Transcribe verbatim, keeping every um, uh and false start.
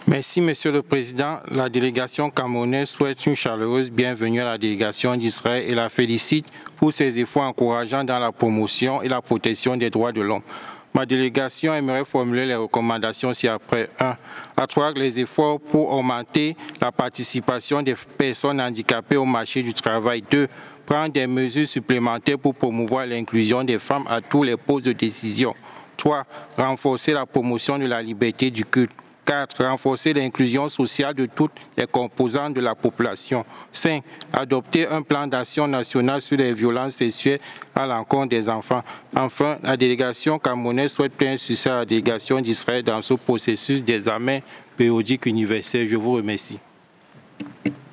Merci, Monsieur le Président. La délégation camerounaise souhaite une chaleureuse bienvenue à la délégation d'Israël et la félicite pour ses efforts encourageants dans la promotion et la protection des droits de l'homme. Ma délégation aimerait formuler les recommandations ci-après. un. Accroître les efforts pour augmenter la participation des personnes handicapées au marché du travail. deux. Prendre des mesures supplémentaires pour promouvoir l'inclusion des femmes à tous les postes de décision. trois. Renforcer la promotion de la liberté du culte. quatre. Renforcer l'inclusion sociale de toutes les composantes de la population. cinq. Adopter un plan d'action national sur les violences sexuelles à l'encontre des enfants. Enfin, la délégation camerounaise souhaite plein succès à la délégation d'Israël dans ce processus d'examen périodique universel. Je vous remercie.